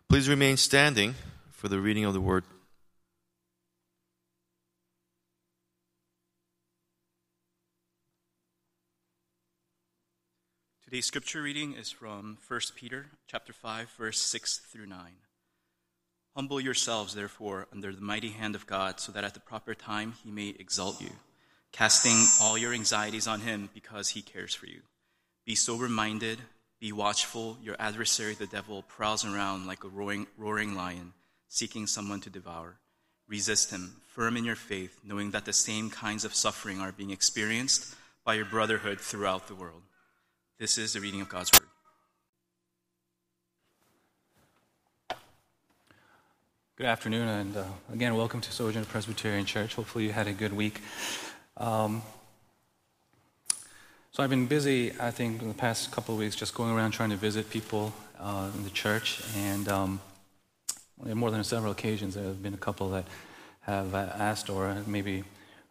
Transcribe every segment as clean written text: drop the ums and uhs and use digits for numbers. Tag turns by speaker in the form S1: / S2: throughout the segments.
S1: Please remain standing for the reading of the word.
S2: Today's scripture reading is from 1 Peter chapter 5, verse 6 through 9. Humble yourselves, therefore, under the mighty hand of God, so that at the proper time he may exalt you, casting all your anxieties on him because he cares for you. Be sober-minded, be watchful. Your adversary, the devil, prowls around like a roaring lion, seeking someone to devour. Resist him, firm in your faith, knowing that the same kinds of suffering are being experienced by your brotherhood throughout the world. This is the reading of God's word.
S3: Good afternoon, and again, welcome to Sojourner Presbyterian Church. Hopefully you had a good week. So I've been busy, I think, in the past couple of weeks just going around trying to visit people in the church, and on more than several occasions there have been a couple that have asked or maybe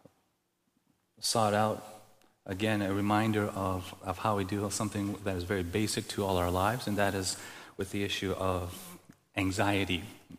S3: sought out, again, a reminder of how we deal with something that is very basic to all our lives, and that is with the issue of anxiety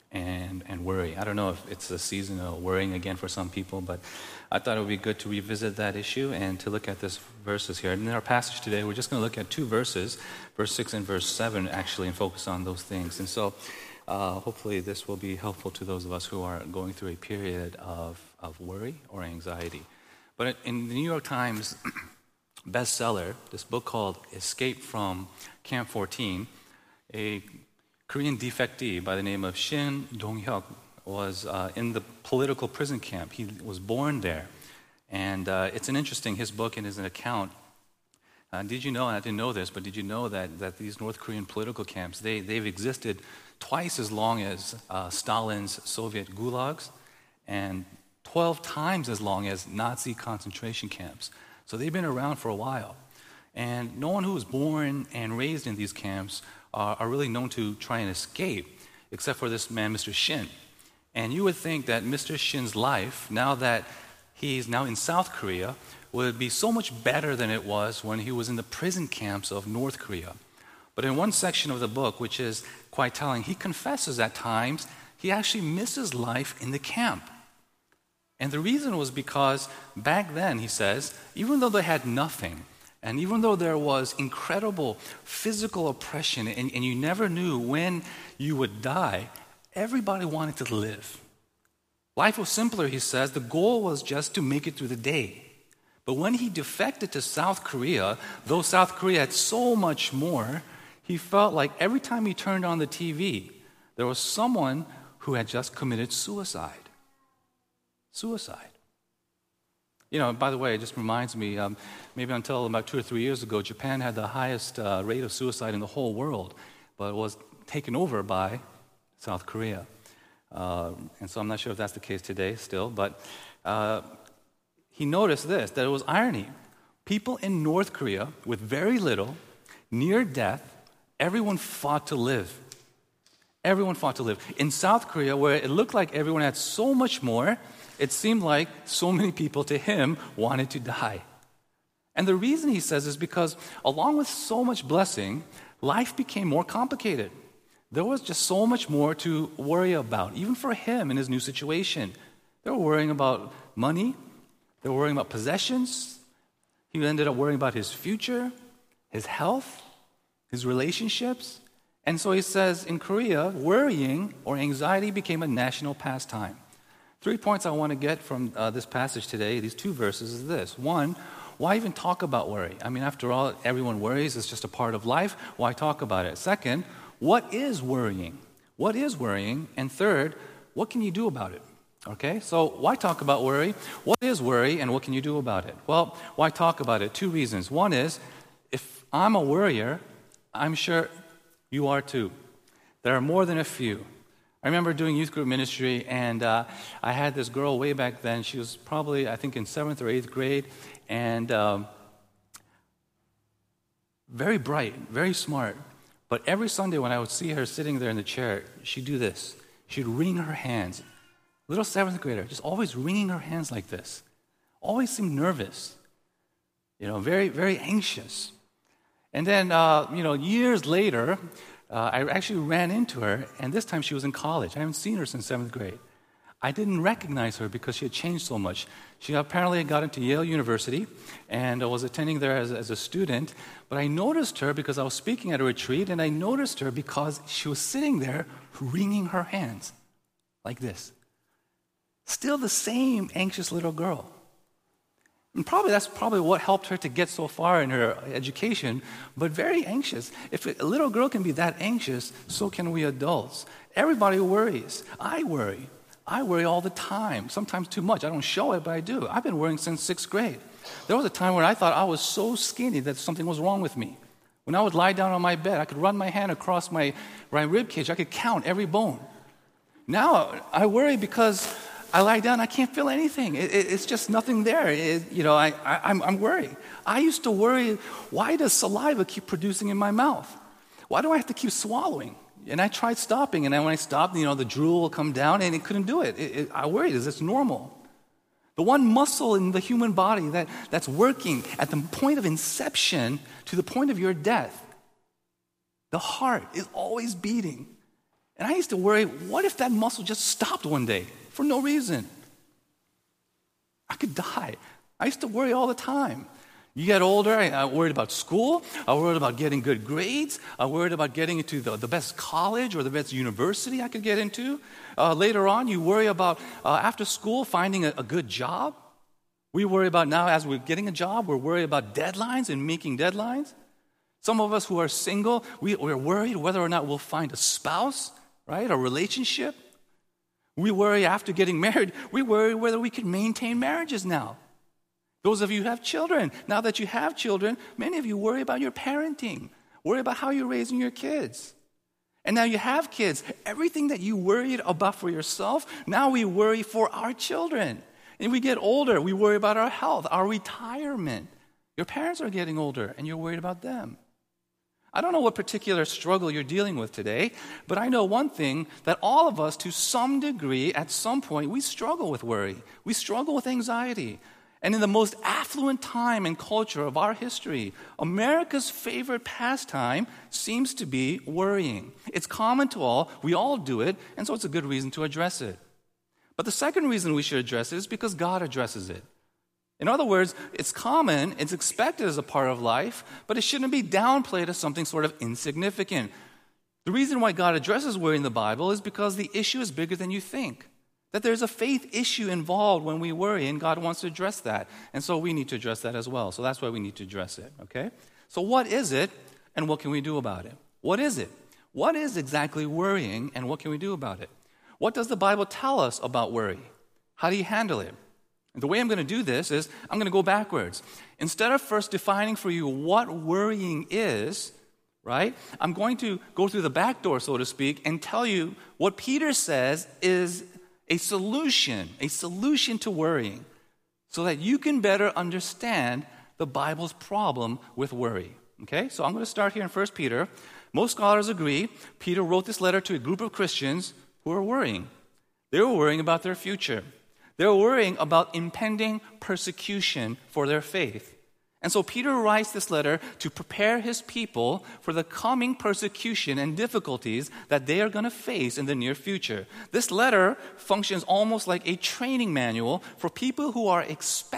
S3: and worry. I don't know if it's a season of worrying again for some people, but I thought it would be good to revisit that issue and to look at these verses here. And in our passage today, we're just going to look at two verses, verse 6 and verse 7, actually, and focus on those things. And so hopefully this will be helpful to those of us who are going through a period of worry or anxiety. But in the New York Times bestseller, this book called Escape from Camp 14, a Korean defectee by the name of Shin Dong-hyuk was in the political prison camp. He was born there. And it's an interesting, his book and his account. Did you know, and I didn't know this, but did you know that these North Korean political camps, they've existed twice as long as Stalin's Soviet gulags and 12 times as long as Nazi concentration camps. So they've been around for a while. And no one who was born and raised in these camps are really known to try and escape, except for this man, Mr. Shin. And you would think that Mr. Shin's life, now that he's now in South Korea, would be so much better than it was when he was in the prison camps of North Korea. But in one section of the book, which is quite telling, he confesses at times he actually misses life in the camp. And the reason was because back then, he says, even though they had nothing, and even though there was incredible physical oppression, and you never knew when you would die, everybody wanted to live. Life was simpler, he says. The goal was just to make it through the day. But when he defected to South Korea, though South Korea had so much more, he felt like every time he turned on the TV, there was someone who had just committed suicide. Suicide. You know, by the way, it just reminds me, maybe until about 2 or 3 years ago, Japan had the highest rate of suicide in the whole world, but it was taken over by South Korea. And so I'm not sure if that's the case today still, but he noticed this, that it was irony. People in North Korea with very little, near death, everyone fought to live. Everyone fought to live. In South Korea, where it looked like everyone had so much more, it seemed like so many people to him wanted to die. And the reason, he says, is because along with so much blessing, life became more complicated. There was just so much more to worry about, even for him in his new situation. They were worrying about money. They were worrying about possessions. He ended up worrying about his future, his health, his relationships. And so he says, in Korea, worrying or anxiety became a national pastime. 3 points I want to get from this passage today, these two verses, is this. One, why even talk about worry? I mean, after all, everyone worries. It's just a part of life. Why talk about it? Second, what is worrying? What is worrying? And third, what can you do about it? Okay, so why talk about worry? What is worry, and what can you do about it? Well, why talk about it? 2 reasons. One is, if I'm a worrier, I'm sure you are too. There are more than a few. I remember doing youth group ministry, and I had this girl way back then. She was probably, I think, in 7th or 8th grade, and very bright, very smart. But every Sunday when I would see her sitting there in the chair, she'd do this. She'd wring her hands. Little 7th grader, just always wringing her hands like this. Always seemed nervous. Very, very anxious. And then, years later, I actually ran into her, and this time she was in college. I haven't seen her since 7th grade. I didn't recognize her because she had changed so much. She apparently got into Yale University and was attending there as a student. But I noticed her because I was speaking at a retreat, and I noticed her because she was sitting there wringing her hands like this. Still the same anxious little girl. And that's probably what helped her to get so far in her education, but very anxious. If a little girl can be that anxious, so can we adults. Everybody worries. I worry. I worry all the time, sometimes too much. I don't show it, but I do. I've been worrying since 6th grade. There was a time when I thought I was so skinny that something was wrong with me. When I would lie down on my bed, I could run my hand across my rib cage. I could count every bone. Now I worry because I lie down, I can't feel anything. It's just nothing there. I'm worried. I used to worry, why does saliva keep producing in my mouth? Why do I have to keep swallowing? And I tried stopping, and then when I stopped, the drool will come down, and it couldn't do it. I worried, is this normal? The one muscle in the human body that's working at the point of inception to the point of your death, the heart, is always beating. And I used to worry, what if that muscle just stopped one day for no reason? I could die. I used to worry all the time. You get older, I worried about school. I worried about getting good grades. I worried about getting into the best college or the best university I could get into. Later on, you worry about, after school, finding a good job. We worry about now, as we're getting a job, we're worried about deadlines and making deadlines. Some of us who are single, we're worried whether or not we'll find a spouse, right, a relationship. We worry after getting married. We worry whether we can maintain marriages now. Those of you who have children, now that you have children, many of you worry about your parenting, worry about how you're raising your kids. And now you have kids. Everything that you worried about for yourself, now we worry for our children. And we get older, we worry about our health, our retirement. Your parents are getting older, and you're worried about them. I don't know what particular struggle you're dealing with today, but I know one thing, that all of us, to some degree, at some point, we struggle with worry. We struggle with anxiety. And in the most affluent time and culture of our history, America's favorite pastime seems to be worrying. It's common to all. We all do it, and so it's a good reason to address it. But the second reason we should address it is because God addresses it. In other words, it's common, it's expected as a part of life, but it shouldn't be downplayed as something sort of insignificant. The reason why God addresses worry in the Bible is because the issue is bigger than you think. That there's a faith issue involved when we worry, and God wants to address that. And so we need to address that as well. So that's why we need to address it, okay? So what is it, and what can we do about it? What is it? What is exactly worrying, and what can we do about it? What does the Bible tell us about worry? How do you handle it? And the way I'm going to do this is I'm going to go backwards. Instead of first defining for you what worrying is, right, I'm going to go through the back door, so to speak, and tell you what Peter says is a solution to worrying, so that you can better understand the Bible's problem with worry. Okay, so I'm going to start here in 1 Peter. Most scholars agree Peter wrote this letter to a group of Christians who were worrying. They were worrying about their future. They were worrying about impending persecution for their faith. And so Peter writes this letter to prepare his people for the coming persecution and difficulties that they are going to face in the near future. This letter functions almost like a training manual for people who are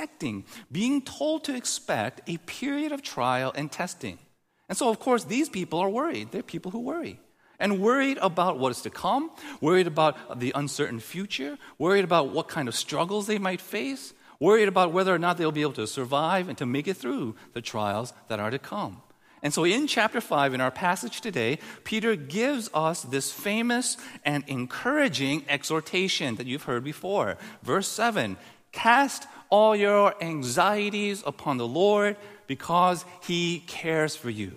S3: being told to expect a period of trial and testing. And so, of course, these people are worried. They're people who worry. And worried about what is to come, worried about the uncertain future, worried about what kind of struggles they might face, worried about whether or not they'll be able to survive and to make it through the trials that are to come. And so in chapter 5, in our passage today, Peter gives us this famous and encouraging exhortation that you've heard before. Verse 7, cast all your anxieties upon the Lord because He cares for you.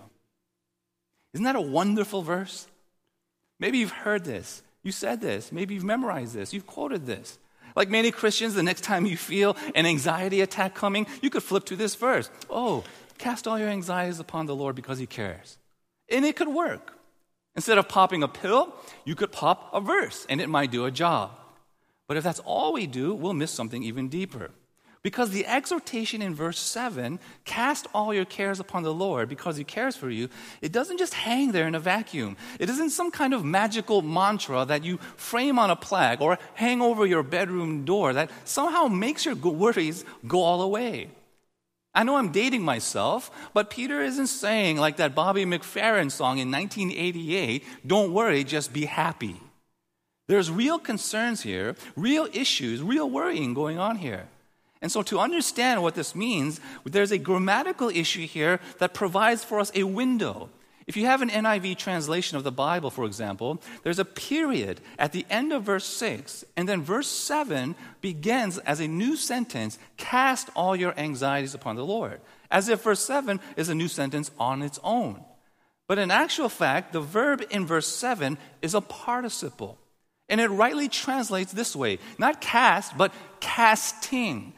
S3: Isn't that a wonderful verse? Maybe you've heard this. You said this. Maybe you've memorized this. You've quoted this. Like many Christians, the next time you feel an anxiety attack coming, you could flip to this verse. Oh, cast all your anxieties upon the Lord because He cares. And it could work. Instead of popping a pill, you could pop a verse, and it might do a job. But if that's all we do, we'll miss something even deeper. Because the exhortation in verse 7, cast all your cares upon the Lord because He cares for you, it doesn't just hang there in a vacuum. It isn't some kind of magical mantra that you frame on a plaque or hang over your bedroom door that somehow makes your worries go all away. I know I'm dating myself, but Peter isn't saying like that Bobby McFerrin song in 1988, don't worry, just be happy. There's real concerns here, real issues, real worrying going on here. And so to understand what this means, there's a grammatical issue here that provides for us a window. If you have an NIV translation of the Bible, for example, there's a period at the end of verse 6, and then verse 7 begins as a new sentence, cast all your anxieties upon the Lord, as if verse 7 is a new sentence on its own. But in actual fact, the verb in verse 7 is a participle, and it rightly translates this way, not cast, but casting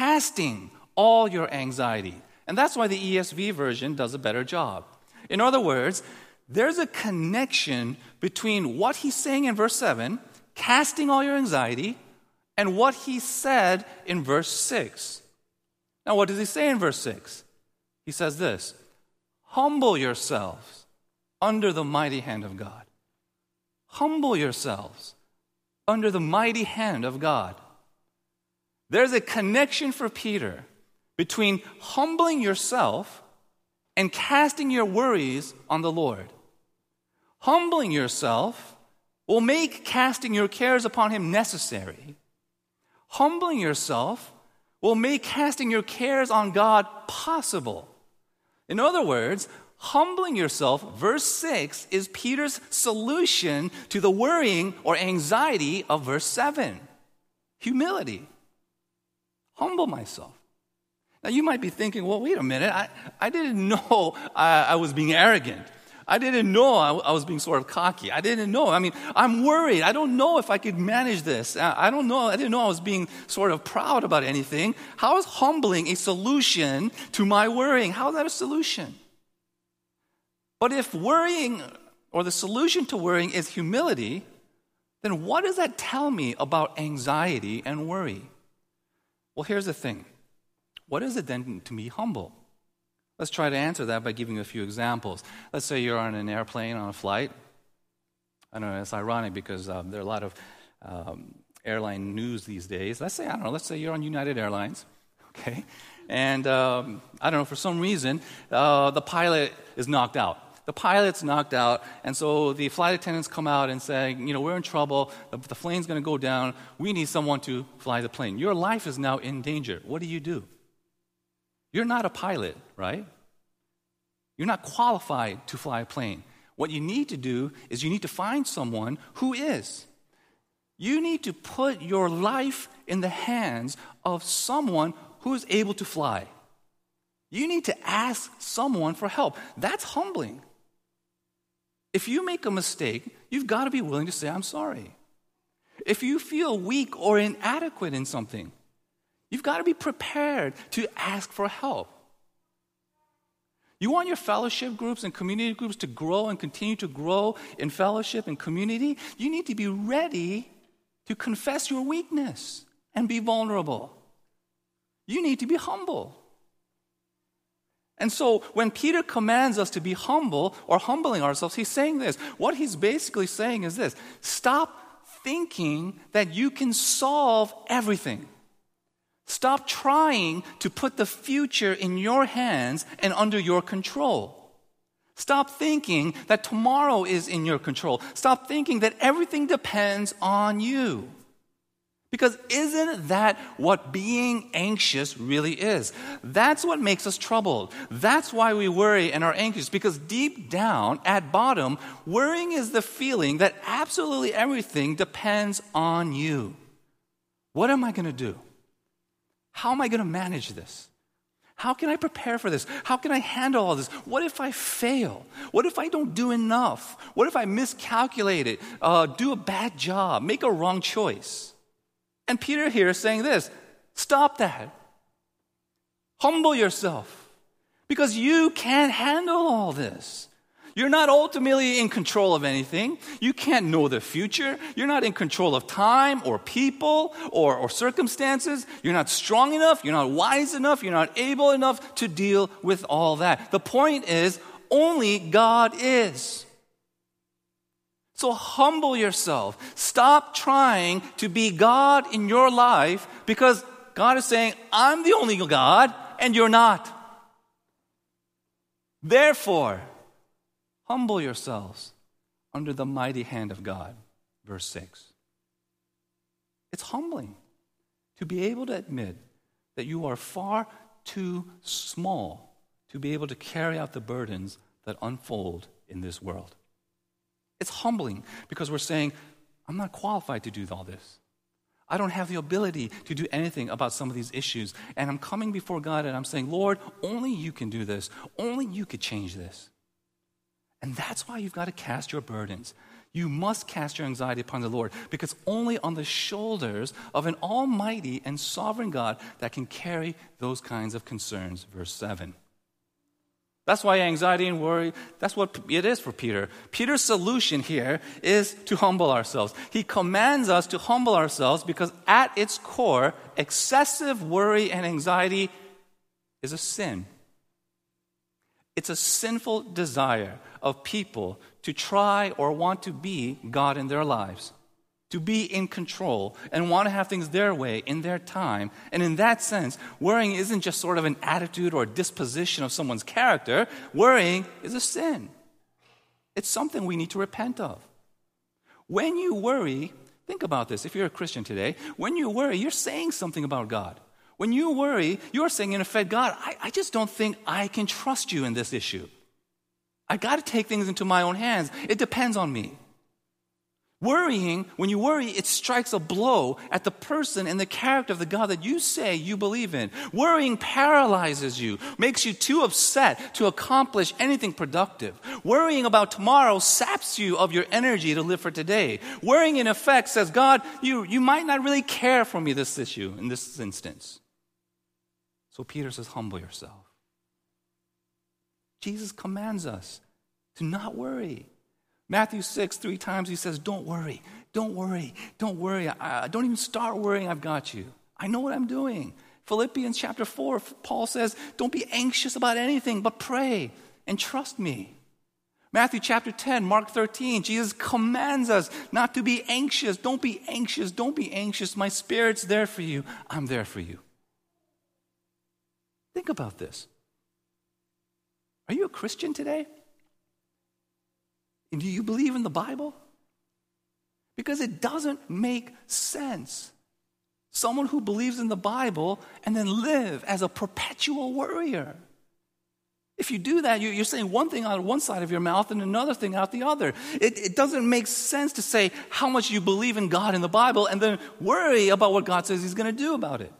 S3: all your anxiety. And that's why the ESV version does a better job. In other words, there's a connection between what he's saying in verse 7, casting all your anxiety, and what he said in verse 6. Now, what does he say in verse 6? He says this, humble yourselves under the mighty hand of God. Humble yourselves under the mighty hand of God. There's a connection for Peter between humbling yourself and casting your worries on the Lord. Humbling yourself will make casting your cares upon Him necessary. Humbling yourself will make casting your cares on God possible. In other words, humbling yourself, verse 6, is Peter's solution to the worrying or anxiety of verse 7. Humility. Humble myself. Now you might be thinking, well, wait a minute, I didn't know I was being arrogant. I didn't know I was being sort of cocky. I didn't know. I mean, I'm worried. I don't know if I could manage this. I didn't know I was being sort of proud about anything. How is humbling a solution to my worrying? How is that a solution? But if worrying or the solution to worrying is humility, then what does that tell me about anxiety and worry? Well, here's the thing. What is it then to be humble? Let's try to answer that by giving a few examples. Let's say you're on an airplane, on a flight. I don't know, it's ironic because there are a lot of airline news these days. Let's say you're on United Airlines, okay? And I don't know, for some reason, the pilot is knocked out. The pilot's knocked out, and so the flight attendants come out and say, we're in trouble, the plane's going to go down, we need someone to fly the plane. Your life is now in danger. What do? You're not a pilot, right? You're not qualified to fly a plane. What you need to do is you need to find someone who is. You need to put your life in the hands of someone who is able to fly. You need to ask someone for help. That's humbling. If you make a mistake, you've got to be willing to say, I'm sorry. If you feel weak or inadequate in something, you've got to be prepared to ask for help. You want your fellowship groups and community groups to grow and continue to grow in fellowship and community? You need to be ready to confess your weakness and be vulnerable. You need to be humble. And so when Peter commands us to be humble or humbling ourselves, he's saying this. What he's basically saying is this. Stop thinking that you can solve everything. Stop trying to put the future in your hands and under your control. Stop thinking that tomorrow is in your control. Stop thinking that everything depends on you. Because isn't that what being anxious really is? That's what makes us troubled. That's why we worry and are anxious. Because deep down, at bottom, worrying is the feeling that absolutely everything depends on you. What am I going to do? How am I going to manage this? How can I prepare for this? How can I handle all this? What if I fail? What if I don't do enough? What if I miscalculate it, do a bad job, make a wrong choice? And Peter here is saying this, stop that. Humble yourself. Because you can't handle all this. You're not ultimately in control of anything. You can't know the future. You're not in control of time or people or circumstances. You're not strong enough. You're not wise enough. You're not able enough to deal with all that. The point is, only God is. So humble yourself. Stop trying to be God in your life because God is saying, I'm the only God and you're not. Therefore, humble yourselves under the mighty hand of God. Verse 6. It's humbling to be able to admit that you are far too small to be able to carry out the burdens that unfold in this world. It's humbling because we're saying, I'm not qualified to do all this. I don't have the ability to do anything about some of these issues. And I'm coming before God and I'm saying, Lord, only you can do this. Only you could change this. And that's why you've got to cast your burdens. You must cast your anxiety upon the Lord because only on the shoulders of an almighty and sovereign God that can carry those kinds of concerns. Verse 7. That's why anxiety and worry, that's what it is for Peter. Peter's solution here is to humble ourselves. He commands us to humble ourselves because at its core, excessive worry and anxiety is a sin. It's a sinful desire of people to try or want to be God in their lives, to be in control and want to have things their way in their time. And in that sense, worrying isn't just sort of an attitude or a disposition of someone's character. Worrying is a sin. It's something we need to repent of. When you worry, think about this. If you're a Christian today, when you worry, you're saying something about God. When you worry, you're saying, in effect, God, I just don't think I can trust you in this issue. I got to take things into my own hands. It depends on me. Worrying, when you worry, it strikes a blow at the person and the character of the God that you say you believe in. Worrying paralyzes you, makes you too upset to accomplish anything productive. Worrying about tomorrow saps you of your energy to live for today. Worrying, in effect, says, God, you might not really care for me this issue, in this instance. So Peter says, humble yourself. Jesus commands us to not worry. Matthew 6, 3 times he says, don't worry, don't worry, don't worry. Don't even start worrying, I've got you. I know what I'm doing. Philippians chapter 4, Paul says, don't be anxious about anything, but pray and trust me. Matthew chapter 10, Mark 13, Jesus commands us not to be anxious. Don't be anxious, don't be anxious. My Spirit's there for you. I'm there for you. Think about this. Are you a Christian today? And do you believe in the Bible? Because it doesn't make sense. Someone who believes in the Bible and then live as a perpetual worrier. If you do that, you're saying one thing out of one side of your mouth and another thing out the other. It doesn't make sense to say how much you believe in God in the Bible and then worry about what God says He's going to do about it.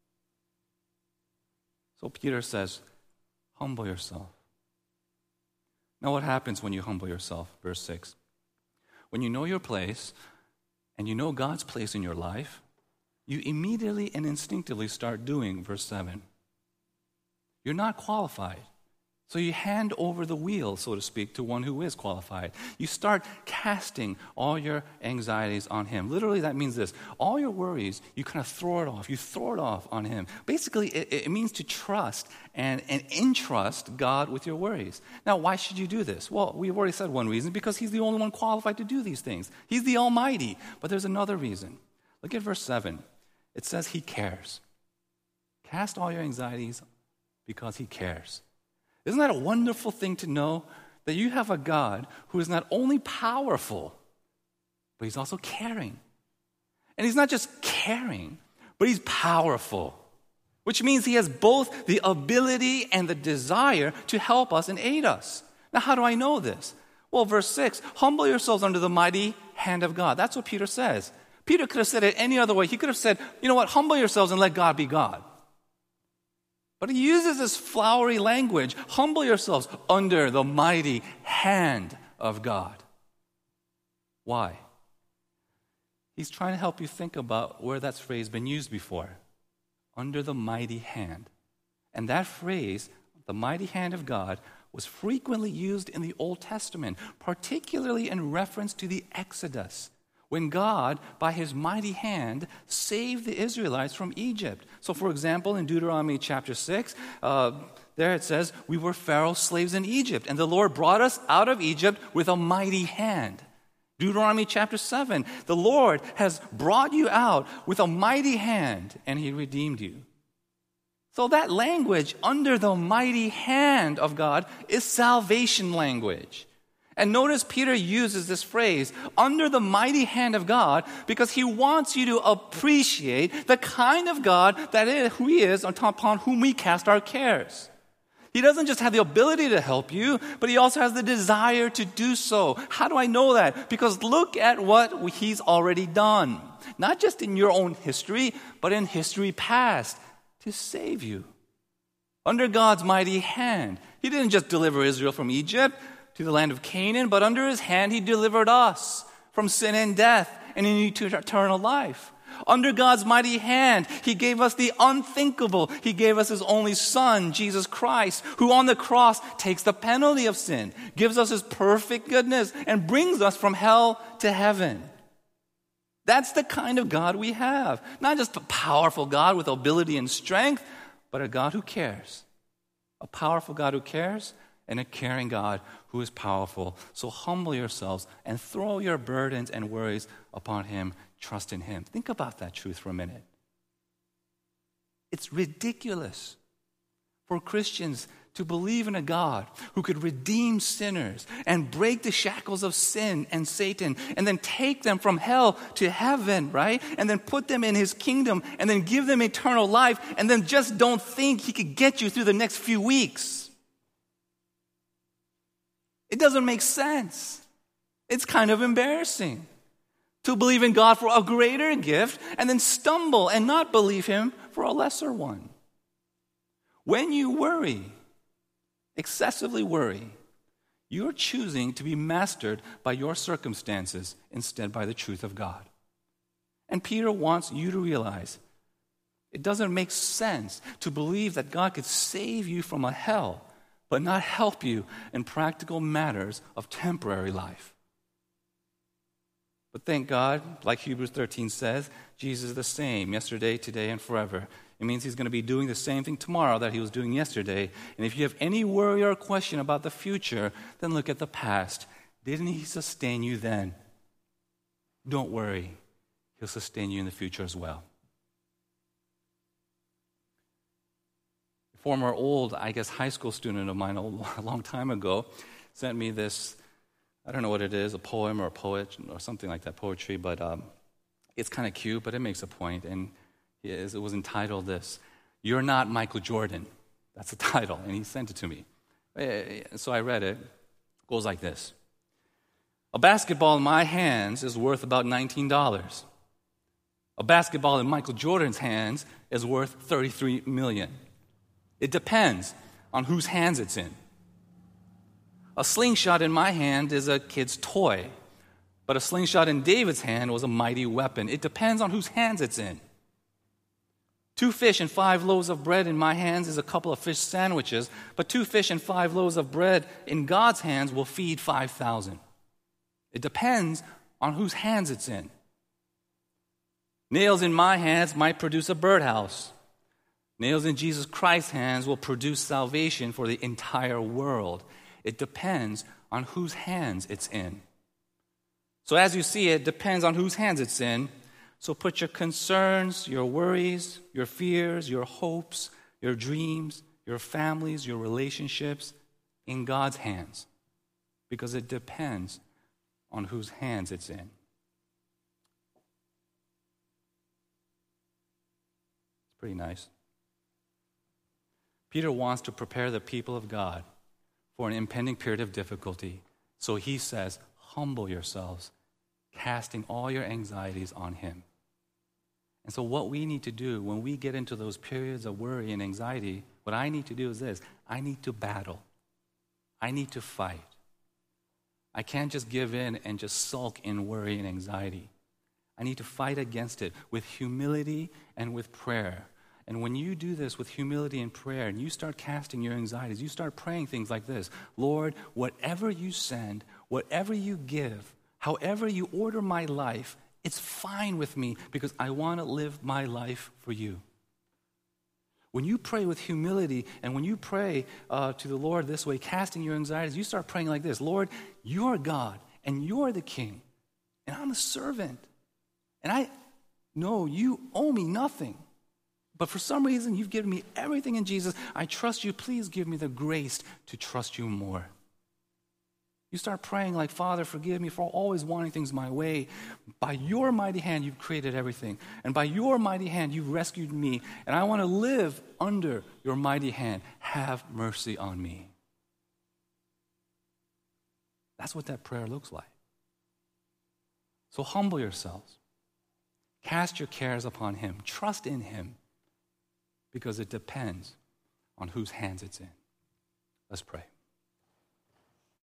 S3: So Peter says, humble yourself. Now what happens when you humble yourself? Verse 6. When you know your place and you know God's place in your life, you immediately and instinctively start doing verse 7. You're not qualified. So you hand over the wheel, so to speak, to one who is qualified. You start casting all your anxieties on Him. Literally, that means this. All your worries, you kind of throw it off. You throw it off on Him. Basically, it means to trust and entrust God with your worries. Now, why should you do this? Well, we've already said one reason, because He's the only one qualified to do these things. He's the Almighty. But there's another reason. Look at verse 7. It says He cares. Cast all your anxieties because He cares. Isn't that a wonderful thing to know? That you have a God who is not only powerful, but He's also caring. And He's not just caring, but He's powerful, which means He has both the ability and the desire to help us and aid us. Now, how do I know this? Well, verse 6, humble yourselves under the mighty hand of God. That's what Peter says. Peter could have said it any other way. He could have said, you know what, humble yourselves and let God be God. But he uses this flowery language, humble yourselves under the mighty hand of God. Why? He's trying to help you think about where that phrase has been used before. Under the mighty hand. And that phrase, the mighty hand of God, was frequently used in the Old Testament, particularly in reference to the Exodus, when God, by his mighty hand, saved the Israelites from Egypt. So, for example, in Deuteronomy chapter 6, there it says, we were Pharaoh's slaves in Egypt, and the Lord brought us out of Egypt with a mighty hand. Deuteronomy chapter 7, the Lord has brought you out with a mighty hand, and he redeemed you. So that language, under the mighty hand of God, is salvation language. And notice Peter uses this phrase, under the mighty hand of God, because he wants you to appreciate the kind of God that is, who he is, upon whom we cast our cares. He doesn't just have the ability to help you, but he also has the desire to do so. How do I know that? Because look at what he's already done. Not just in your own history, but in history past, to save you. Under God's mighty hand, he didn't just deliver Israel from Egypt to the land of Canaan, but under his hand, he delivered us from sin and death and into eternal life. Under God's mighty hand, he gave us the unthinkable. He gave us his only son, Jesus Christ, who on the cross takes the penalty of sin, gives us his perfect goodness, and brings us from hell to heaven. That's the kind of God we have. Not just a powerful God with ability and strength, but a God who cares. A powerful God who cares, and a caring God who is powerful. So humble yourselves and throw your burdens and worries upon him. Trust in him. Think about that truth for a minute. It's ridiculous for Christians to believe in a God who could redeem sinners and break the shackles of sin and Satan and then take them from hell to heaven, right? And then put them in his kingdom and then give them eternal life and then just don't think he could get you through the next few weeks. It doesn't make sense. It's kind of embarrassing to believe in God for a greater gift and then stumble and not believe him for a lesser one. When you worry, excessively worry, you're choosing to be mastered by your circumstances instead by the truth of God. And Peter wants you to realize it doesn't make sense to believe that God could save you from a hell but not help you in practical matters of temporary life. But thank God, like Hebrews 13 says, Jesus is the same yesterday, today, and forever. It means he's going to be doing the same thing tomorrow that he was doing yesterday. And if you have any worry or question about the future, then look at the past. Didn't he sustain you then? Don't worry. He'll sustain you in the future as well. A former high school student of mine a long time ago sent me this, I don't know what it is, a poem or a poet or something like that, poetry, but it's kind of cute, but it makes a point. And it was entitled this, "You're Not Michael Jordan." That's the title, and he sent it to me. So I read it. It goes like this. A basketball in my hands is worth about $19. A basketball in Michael Jordan's hands is worth $33 million. It depends on whose hands it's in. A slingshot in my hand is a kid's toy, but a slingshot in David's hand was a mighty weapon. It depends on whose hands it's in. 2 fish and 5 loaves of bread in my hands is a couple of fish sandwiches, but 2 fish and 5 loaves of bread in God's hands will feed 5,000. It depends on whose hands it's in. Nails in my hands might produce a birdhouse. Nails in Jesus Christ's hands will produce salvation for the entire world. It depends on whose hands it's in. So as you see, it depends on whose hands it's in. So put your concerns, your worries, your fears, your hopes, your dreams, your families, your relationships in God's hands, because it depends on whose hands it's in. It's pretty nice. Peter wants to prepare the people of God for an impending period of difficulty. So he says, humble yourselves, casting all your anxieties on him. And so what we need to do when we get into those periods of worry and anxiety, what I need to do is this: I need to battle. I need to fight. I can't just give in and just sulk in worry and anxiety. I need to fight against it with humility and with prayer. And when you do this with humility and prayer, and you start casting your anxieties, you start praying things like this: Lord, whatever you send, whatever you give, however you order my life, it's fine with me because I want to live my life for you. When you pray with humility and when you pray to the Lord this way, casting your anxieties, you start praying like this: Lord, you're God and you're the King, and I'm a servant. And I know you owe me nothing. But for some reason, you've given me everything in Jesus. I trust you. Please give me the grace to trust you more. You start praying like, Father, forgive me for always wanting things my way. By your mighty hand, you've created everything. And by your mighty hand, you've rescued me. And I want to live under your mighty hand. Have mercy on me. That's what that prayer looks like. So humble yourselves. Cast your cares upon him. Trust in him. Because it depends on whose hands it's in. Let's pray.